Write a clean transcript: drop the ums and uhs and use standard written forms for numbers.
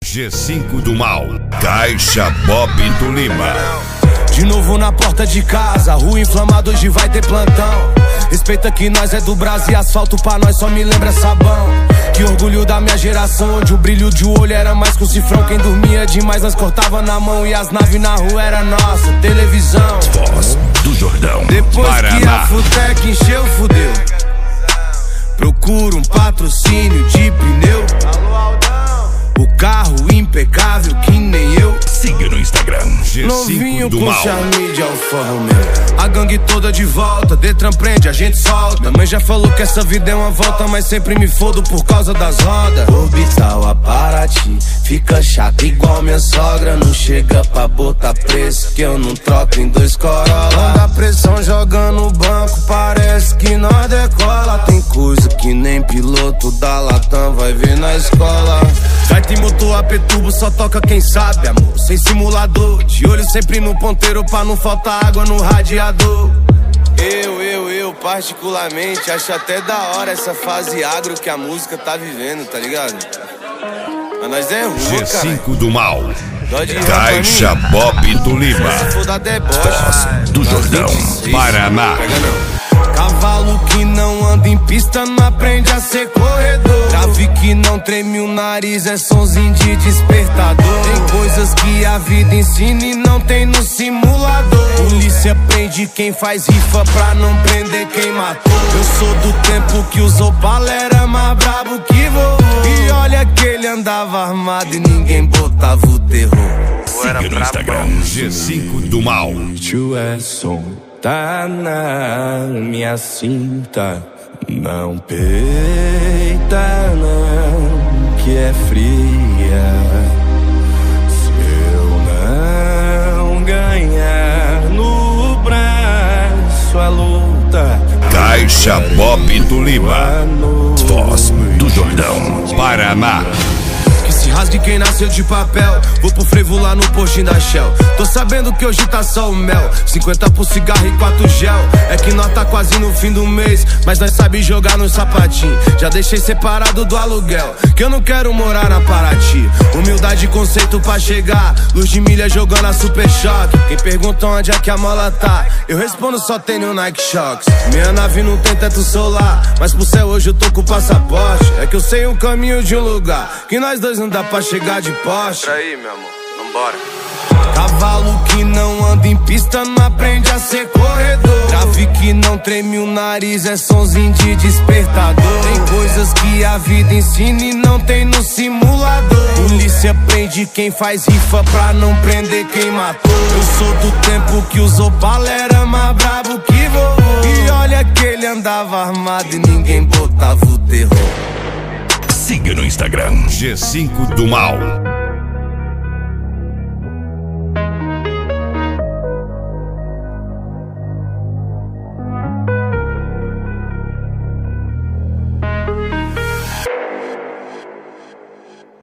G5 do Mal, Caixa Bob do Lima. De novo na porta de casa, rua inflamada, hoje vai ter plantão. Respeita que nós é do Brasil, asfalto pra nós só me lembra sabão. Que orgulho da minha geração, onde o brilho de olho era mais que um cifrão. Quem dormia demais nós cortava na mão e as naves na rua era nossa televisão. Voz do Jordão, depois Paraná. Que a Futec encheu, fudeu. Procura um patrocínio de pneu. O carro impecável que nem eu. Siga no Instagram, Novinho G5 do com Mal. charme de Alfa Romeo. A gangue toda de volta, Detran prende, a gente solta. Mãe já falou que essa vida é uma volta, mas sempre me fodo por causa das rodas. Orbital a Paraty, fica chato igual minha sogra. Não chega pra botar preço, que eu não troco em 2 Corolla. Quando a pressão joga no banco, parece que nós decola. Tem coisa que nem piloto da Latam vai ver na escola. Vai ter motor AP turbo, só toca quem sabe, amor. Sem simulador, de olho sempre no ponteiro pra não faltar água no radiador. Eu particularmente acho até da hora essa fase agro que a música tá vivendo, tá ligado? Mas nós é ruim, G5 do Mal, cara. Caixa Bob do Lima. Se for da deboche, Voz do Jordão, 26, Paraná. Pega não. Cavalo que não anda em pista não aprende a ser corredor. Trave que não treme o nariz é sonzinho de despertador. Tem coisas que a vida ensina e não tem no simulador. Polícia prende quem faz rifa pra não prender quem matou. Eu sou do tempo que usou bala, era mais brabo que vovô. E olha que ele andava armado e ninguém botava o terror. Siga no Instagram, G5 do Mal. Tio é som, tá na minha cinta. Não peita não, que é fria. Se eu não ganhar no braço a luta, Caixa Bob do Lima. Voz do Jordão, Paraná. que se rasgue quem nasceu de papel. Vou pro frevo lá no postinho da Shell. Tô sabendo que hoje tá só o mel. 50 por cigarro e 4 gel. É que nós tá quase no fim do mês, mas nós sabe jogar no sapatinho. Já deixei separado do aluguel, que eu não quero morar na Paraty. Humildade e conceito pra chegar. Luz de milha jogando a Super Choque. Quem pergunta onde é que a mola tá, eu respondo só tem no Nike Shox. Minha nave não tem teto solar, mas pro céu hoje eu tô com o passaporte. É que eu sei um caminho de um lugar que nós dois não dá pra chegar de Porsche. Entra aí, meu amor, vambora. Cavalo que não anda em pista não aprende a ser corredor. Trave que não treme o nariz é sonzinho de despertador. Tem coisas que a vida ensina e não tem no simulador. Polícia prende quem faz rifa pra não prender quem matou. Eu sou do tempo que usou bala, era mais brabo que vovô. E olha que ele andava armado e ninguém botava o terror. Siga no Instagram, G5 do Mal.